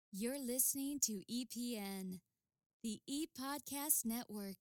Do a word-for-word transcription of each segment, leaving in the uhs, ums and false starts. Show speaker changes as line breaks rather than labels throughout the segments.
You're listening to E P N, the E-Podcast Network.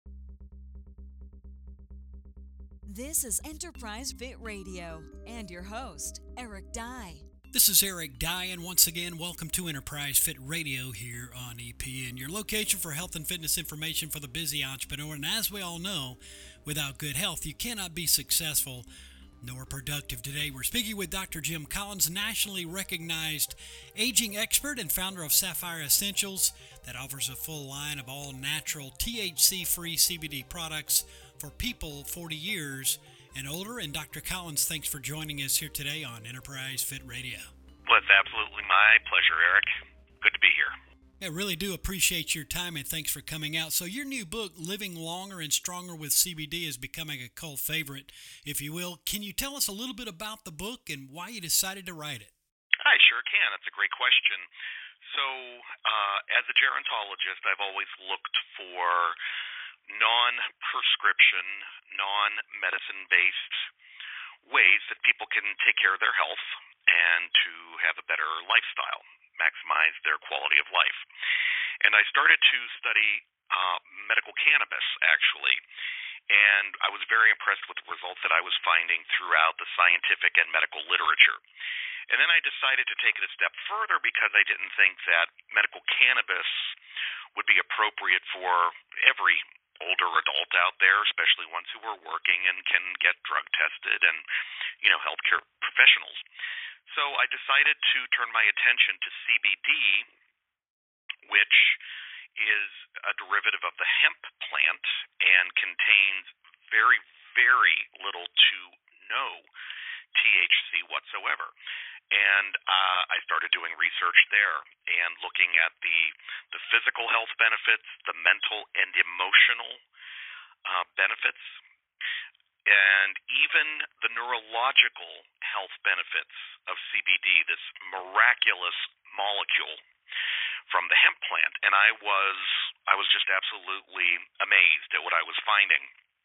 This is Enterprise Fit Radio and your host, Eric Dye.
This is Eric Dye, and once again, welcome to Enterprise Fit Radio here on E P N, your location for health and fitness information for the busy entrepreneur. And as we all know, without good health, you cannot be successful nor productive. Today, we're speaking with Doctor Jim Collins, nationally recognized aging expert and founder of Sapphire Essentials, that offers a full line of all natural T H C-free C B D products for people forty years and older. And Doctor Collins, thanks for joining us here today on Enterprise Fit Radio.
Well, it's absolutely my pleasure, Eric. Good to be here.
I really do appreciate your time, and thanks for coming out. So your new book, Living Longer and Stronger with C B D, is becoming a cult favorite, if you will. Can you tell us a little bit about the book and why you decided to write it?
I sure can. That's a great question. So, uh, as a gerontologist, I've always looked for non-prescription, non-medicine-based ways that people can take care of their health and to have a better lifestyle, maximize their quality of life. And I started to study uh, medical cannabis, actually, and I was very impressed with the results that I was finding throughout the scientific and medical literature. And then I decided to take it a step further because I didn't think that medical cannabis would be appropriate for every older adult out there, especially ones who are working and can get drug tested and, you know, healthcare professionals. So I decided to turn my attention to C B D, which is a derivative of the hemp plant and contains very, very little to no T H C whatsoever. And uh, I started doing research there and looking at the the physical health benefits, the mental and emotional uh, benefits, and even the neurological health benefits of C B D, this miraculous molecule from the hemp plant. And I was I was just absolutely amazed at what I was finding.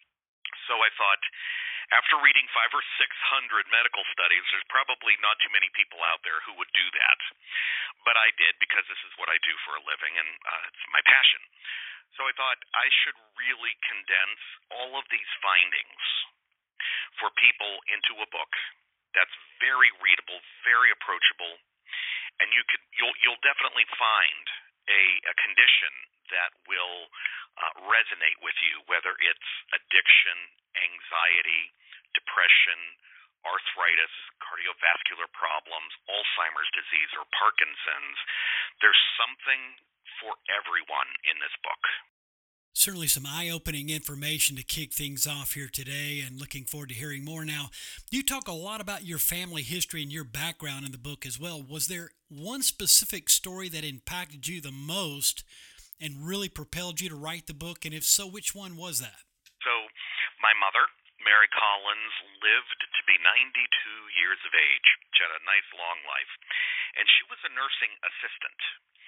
So I thought, after reading five or six hundred medical studies, there's probably not too many people out there who would do that. But I did, because this is what I do for a living, and uh, it's my passion. So I thought I should really condense all of these findings for people into a book that's very readable, very approachable, and you could you'll you'll definitely find a, a condition that will uh, resonate with you, whether it's addiction, anxiety, depression, arthritis, cardiovascular problems, Alzheimer's disease, or Parkinson's. There's something for everyone in this book.
Certainly some eye-opening information to kick things off here today, and looking forward to hearing more. Now, you talk a lot about your family history and your background in the book as well. Was there one specific story that impacted you the most and really propelled you to write the book? And if so, which one was that?
So my mother, Mary Collins, lived to be ninety-two years of age. She had a nice long life. And she was a nursing assistant.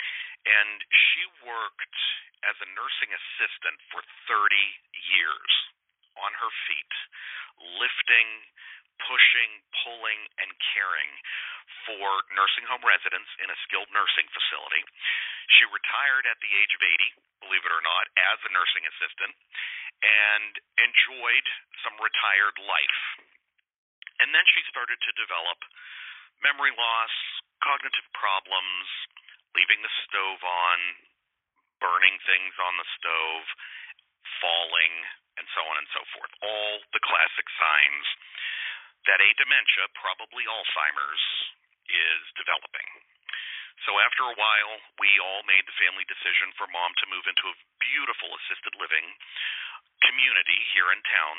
And she worked as a nursing assistant for thirty years on her feet, lifting, pushing, pulling, and caring for nursing home residents in a skilled nursing facility. She retired at the age of eighty, believe it or not, as a nursing assistant, and enjoyed some retired life. And then she started to develop memory loss, cognitive problems, leaving the stove on, burning things on the stove, falling, and so on and so forth. All the classic signs that a dementia, probably Alzheimer's, is developing. So after a while, we all made the family decision for Mom to move into a beautiful assisted living community here in town.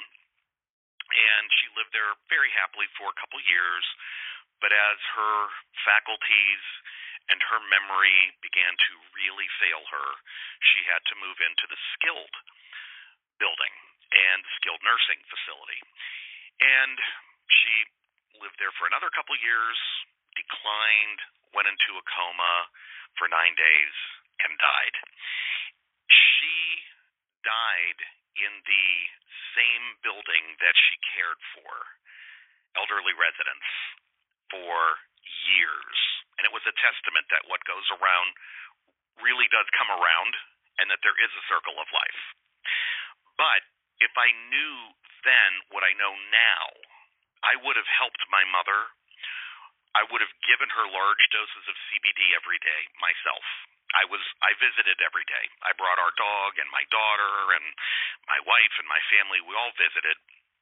And she lived there very happily for a couple years. But as her faculties and her memory began to really fail her, she had to move into the skilled building and skilled nursing facility. And she lived there for another couple years, declined, went into a coma for nine days, and died. She died in the same building that she cared for, elderly residents, for years. And it was a testament that what goes around really does come around and that there is a circle of life. But if I knew then what I know now, I would have helped my mother. I would have given her large doses of C B D every day myself. I was I visited every day. I brought our dog and my daughter and my wife and my family. We all visited.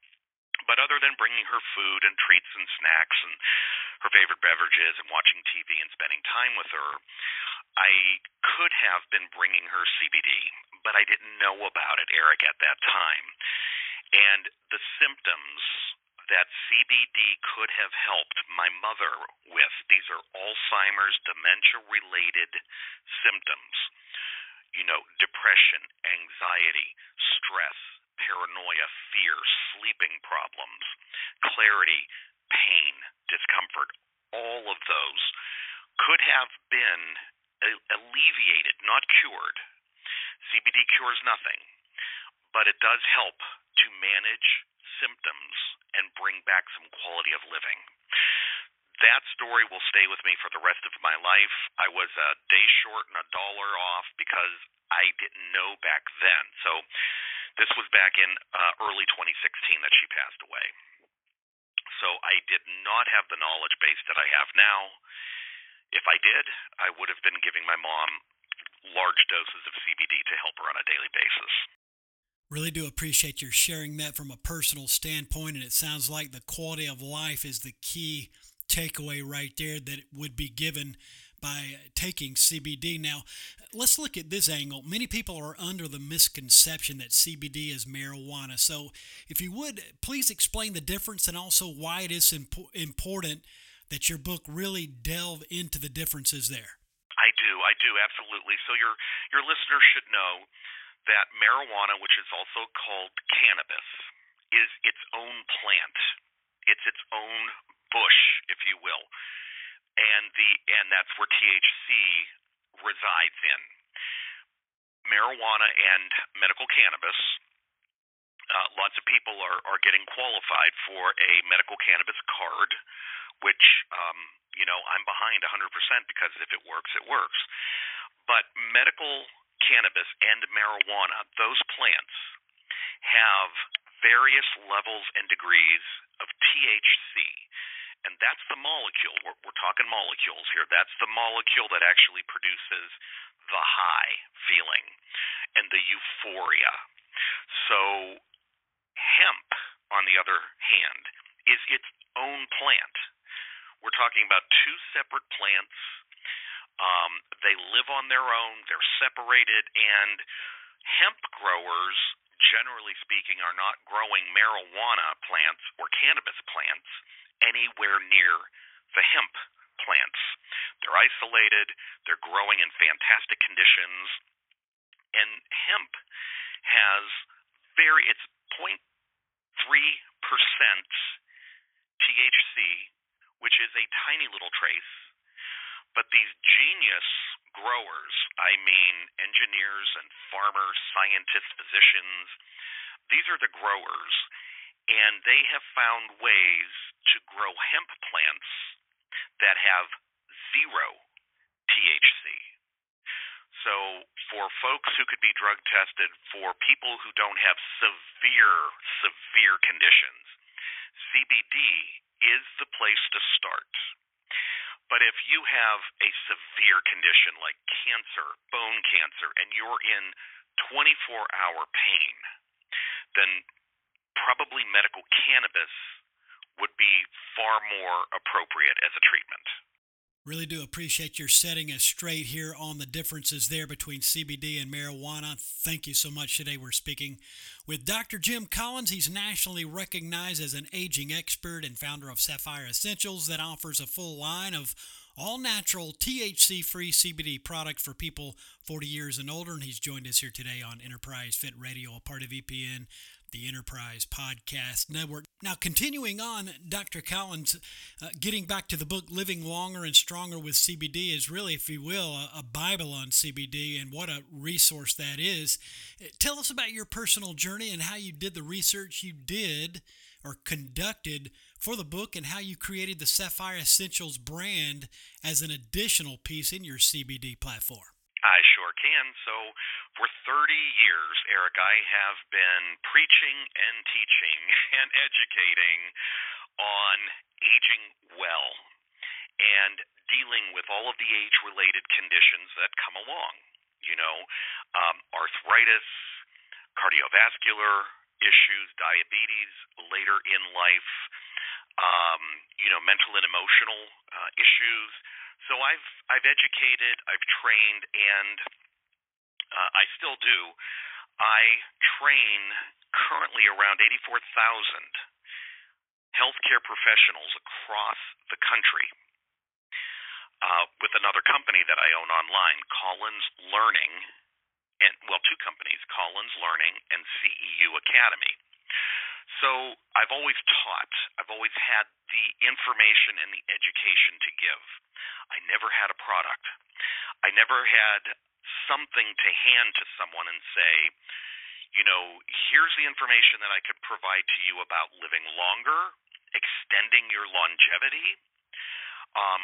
But other than bringing her food and treats and snacks and her favorite beverages and watching T V and spending time with her, I could have been bringing her C B D, but I didn't know about it, Eric, at that time. And the symptoms that C B D could have helped my mother with, these are Alzheimer's, dementia-related symptoms. You know, depression, anxiety, stress, paranoia, fear, sleeping problems, clarity, pain, discomfort, all of those could have been alleviated, not cured. C B D cures nothing, but it does help to manage symptoms and bring back some quality of living. That story will stay with me for the rest of my life. I was a day short and a dollar off because I didn't know back then. So this was back in uh, early twenty sixteen that she passed away. So I did not have the knowledge base that I have now. If I did, I would have been giving my mom large doses of C B D to help her on a daily basis.
Really do appreciate your sharing that from a personal standpoint, and it sounds like the quality of life is the key takeaway right there that would be given by taking C B D. Now, let's look at this angle. Many people are under the misconception that C B D is marijuana. So if you would, please explain the difference and also why it is impo- important that your book really delve into the differences there.
I do, I do, absolutely. So your your listeners should know that marijuana, which is also called cannabis, is its own plant. It's its own bush, if you will. And the and that's where T H C resides in. Marijuana and medical cannabis, uh, lots of people are, are getting qualified for a medical cannabis card, which, um, you know, I'm behind one hundred percent because if it works, it works. But medical cannabis and marijuana, those plants, have various levels and degrees of T H C. And that's the molecule. We're, we're talking molecules here. That's the molecule that actually produces the high feeling and the euphoria. So hemp, on the other hand, is its own plant. We're talking about two separate plants. Um, they live on their own. They're separated. And hemp growers, generally speaking, are not growing marijuana plants or cannabis plants anywhere near the hemp plants. They're isolated. They're growing in fantastic conditions. And hemp has very, it's zero point three percent T H C, which is a tiny little trace. But these genius growers, I mean engineers and farmers, scientists, physicians, these are the growers, and they have found ways to grow hemp plants that have zero T H C. So for folks who could be drug tested, for people who don't have severe, severe conditions, C B D is the place to start. But if you have a severe condition like cancer, bone cancer, and you're in twenty-four hour pain, then probably medical cannabis would be far more appropriate as a treatment.
Really do appreciate your setting us straight here on the differences there between C B D and marijuana. Thank you so much. Today we're speaking with Doctor Jim Collins. He's nationally recognized as an aging expert and founder of Sapphire Essentials that offers a full line of all-natural, T H C-free C B D products for people forty years and older. And he's joined us here today on Enterprise Fit Radio, a part of E P N, the Enterprise Podcast Network. Now, continuing on, Doctor Collins, uh, getting back to the book, Living Longer and Stronger with C B D, is really, if you will, a, a Bible on C B D, and what a resource that is. Tell us about your personal journey and how you did the research you did or conducted for the book, and how you created the Sapphire Essentials brand as an additional piece in your C B D platform.
Uh, sure. dollar can. So for thirty years, Eric, I have been preaching and teaching and educating on aging well and dealing with all of the age-related conditions that come along. You know, um, arthritis, cardiovascular issues, diabetes later in life, um, you know, mental and emotional uh, issues. So I've I've educated, I've trained, and uh, I still do. I train currently around eighty-four thousand healthcare professionals across the country uh, with another company that I own online, Collins Learning, and well, two companies, Collins Learning and C E U Academy. So I've always taught. I've always had the information and the education to give. I never had a product. I never had something to hand to someone and say, you know, here's the information that I could provide to you about living longer, extending your longevity, um,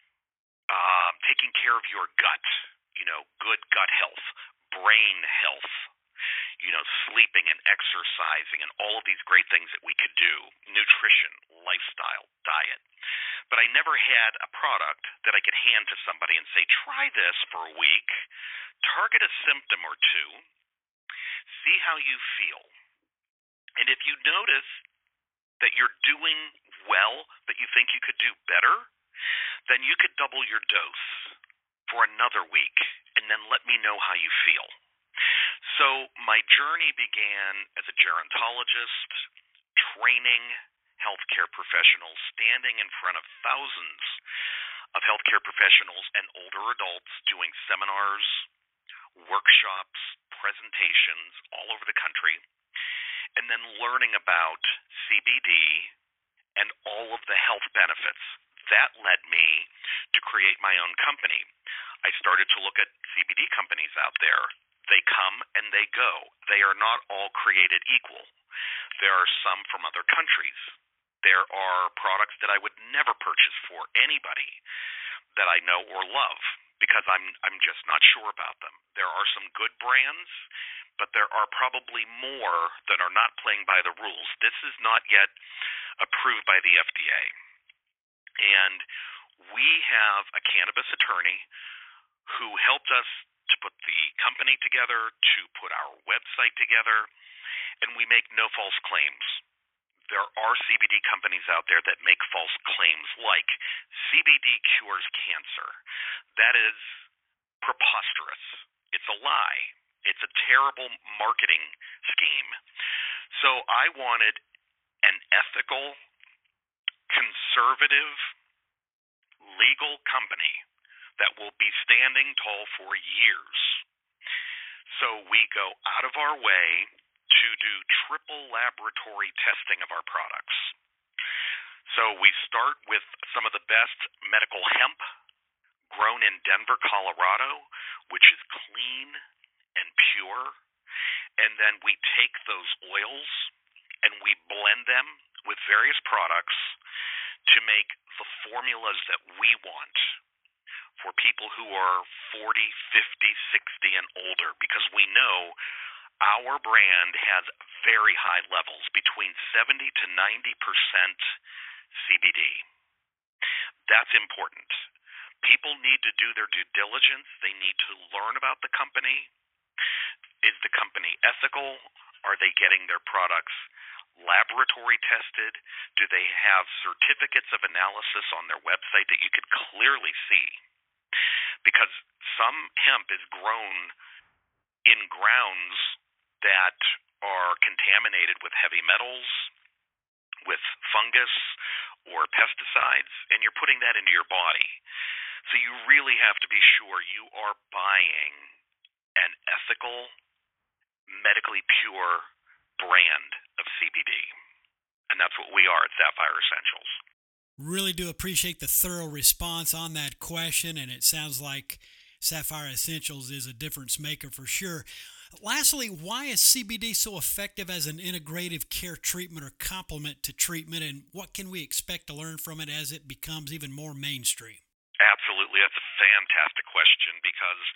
uh, taking care of your gut, you know, good gut health, brain health, you know, sleeping and exercising and all of these great things that we could do, nutrition, lifestyle, diet. But I never had a product that I could hand to somebody and say, try this for a week, target a symptom or two, see how you feel. And if you notice that you're doing well, but you think you could do better, then you could double your dose for another week and then let me know how you feel. So my journey began as a gerontologist, training healthcare professionals, standing in front of thousands of healthcare professionals and older adults, doing seminars, workshops, presentations all over the country, and then learning about C B D and all of the health benefits. That led me to create my own company. I started to look at C B D companies out there. They come and they go. They are not all created equal. There are some from other countries. There are products that I would never purchase for anybody that I know or love because I'm I'm just not sure about them. There are some good brands, but there are probably more that are not playing by the rules. This is not yet approved by the F D A. And we have a cannabis attorney who helped us to put the company together, to put our website together, and we make no false claims. There are C B D companies out there that make false claims like C B D cures cancer. That is preposterous. It's a lie. It's a terrible marketing scheme. So I wanted an ethical, conservative, legal company that will be standing tall for years. So we go out of our way to do triple laboratory testing of our products. So we start with some of the best medical hemp grown in Denver, Colorado, which is clean and pure. And then we take those oils and we blend them with various products to make the formulas that we want for people who are forty, fifty, sixty, and older, because we know our brand has very high levels, between seventy to ninety percent C B D. That's important. People need to do their due diligence. They need to learn about the company. Is the company ethical? Are they getting their products laboratory tested? Do they have certificates of analysis on their website that you could clearly see? Because some hemp is grown in grounds that are contaminated with heavy metals, with fungus, or pesticides, and you're putting that into your body. So you really have to be sure you are buying an ethical, medically pure brand of C B D. And that's what we are at Sapphire Essentials.
Really do appreciate the thorough response on that question, and it sounds like Sapphire Essentials is a difference maker for sure. Lastly, why is C B D so effective as an integrative care treatment or complement to treatment, and what can we expect to learn from it as it becomes even more mainstream?
Absolutely. That's a fantastic question, because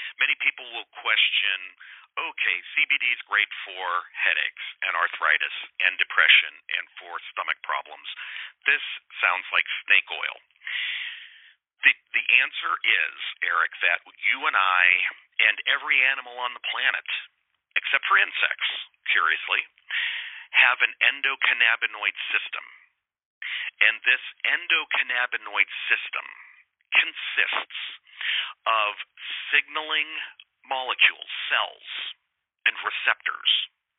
Many people will question, okay, C B D is great for headaches and arthritis and depression and for stomach problems. This sounds like snake oil. The, the answer is, Eric, that you and I and every animal on the planet, except for insects, curiously, have an endocannabinoid system. And this endocannabinoid system consists of signaling molecules, cells, and receptors.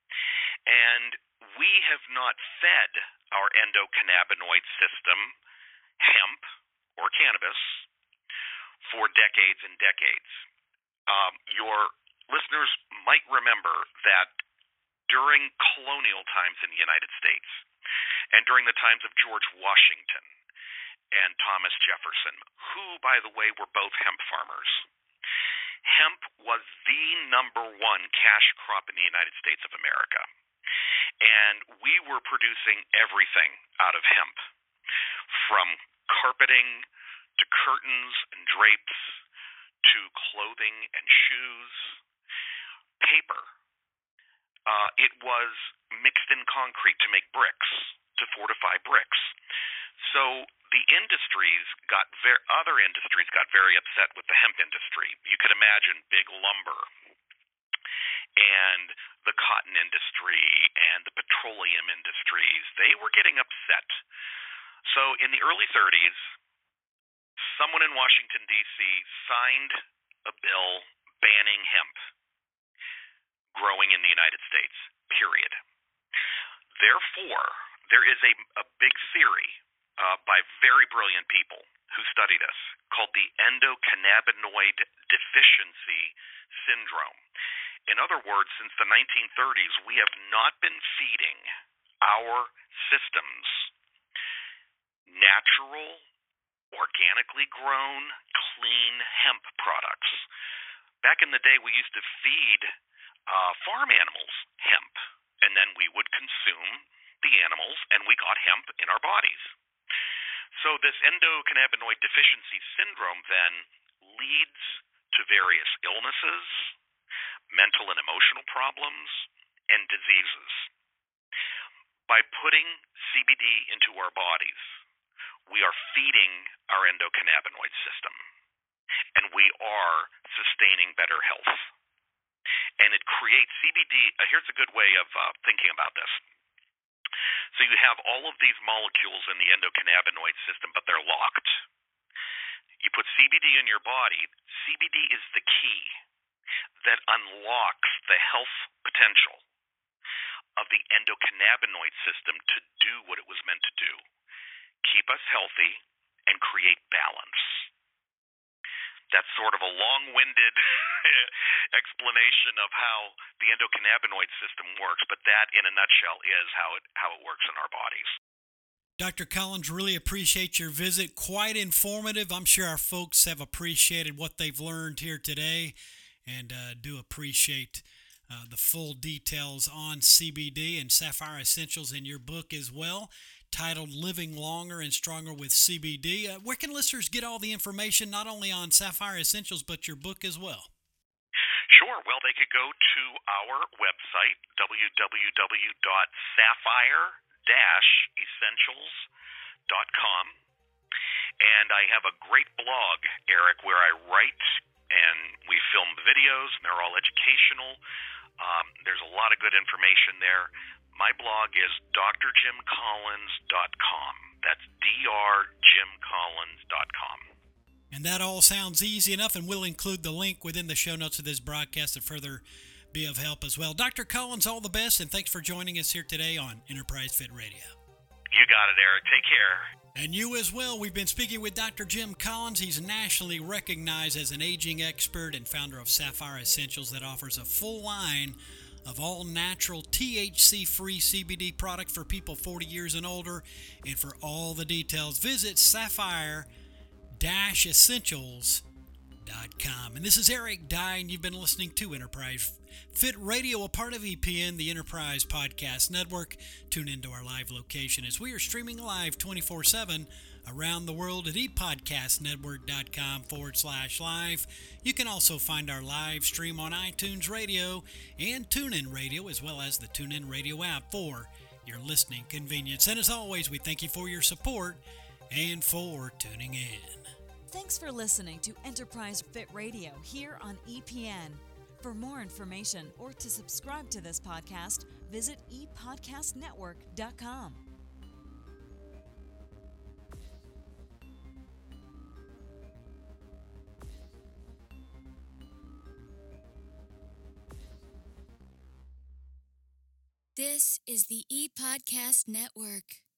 And we have not fed our endocannabinoid system hemp or cannabis for decades and decades. Um, your listeners might remember that during colonial times in the United States, and during the times of George Washington and Thomas Jefferson, who, by the way, were both hemp farmers, hemp was the number one cash crop in the United States of America. And we were producing everything out of hemp, from carpeting to curtains and drapes to clothing and shoes, paper. Uh, it was mixed in concrete to make bricks, to fortify bricks. So the industries got ver- other industries got very upset with the hemp industry. You could imagine big lumber and the cotton industry and the petroleum industries. They were getting upset. So in the early thirties, someone in Washington, D C signed a bill banning hemp growing in the United States, period. Therefore, there is a, a big theory uh, by very brilliant people who study this called the endocannabinoid deficiency syndrome. In other words, since the nineteen thirties, we have not been feeding our systems natural, organically grown, clean hemp products. Back in the day, we used to feed uh, farm animals hemp, and then we would consume the animals, and we got hemp in our bodies. So this endocannabinoid deficiency syndrome then leads to various illnesses, mental and emotional problems, and diseases. By putting C B D into our bodies, we are feeding our endocannabinoid system, and we are sustaining better health. And it creates C B D. Uh, here's a good way of uh, thinking about this. So you have all of these molecules in the endocannabinoid system, but they're locked. You put C B D in your body. C B D is the key that unlocks the health potential of the endocannabinoid system to do what it was meant to do. Keep us healthy and create balance. That's sort of a long-winded explanation of how the endocannabinoid system works, but that, in a nutshell, is how it how it works in our bodies.
Doctor Collins, really appreciate your visit. Quite informative. I'm sure our folks have appreciated what they've learned here today, and uh, do appreciate uh, the full details on C B D and Sapphire Essentials in your book as well, titled Living Longer and Stronger with C B D. Uh, where can listeners get all the information, not only on Sapphire Essentials, but your book as well?
Sure. Well, they could go to our website, w w w dot sapphire dash essentials dot com. And I have a great blog, Eric, where I write and we film the videos, and they're all educational. Um, there's a lot of good information there. My blog is d r jim collins dot com. That's d r jim collins dot com.
And that all sounds easy enough, and we'll include the link within the show notes of this broadcast to further be of help as well. Doctor Collins, all the best, and thanks for joining us here today on Enterprise Fit Radio.
You got it, Eric. Take care.
And you as well. We've been speaking with Doctor Jim Collins. He's nationally recognized as an aging expert and founder of Sapphire Essentials that offers a full line of all natural T H C-free C B D product for people forty years and older. And for all the details, visit sapphire dash essentials dot com. And this is Eric Dye, and you've been listening to Enterprise Fit Radio, a part of E P N, the Enterprise Podcast Network. Tune into our live location as we are streaming live twenty-four seven around the world at epodcastnetwork.com forward slash live. You can also find our live stream on iTunes Radio and TuneIn Radio, as well as the TuneIn Radio app for your listening convenience. And as always, we thank you for your support and for tuning in.
Thanks for listening to Enterprise Fit Radio here on E P N. For more information or to subscribe to this podcast, visit e podcast network dot com.
This is the ePodcast Network.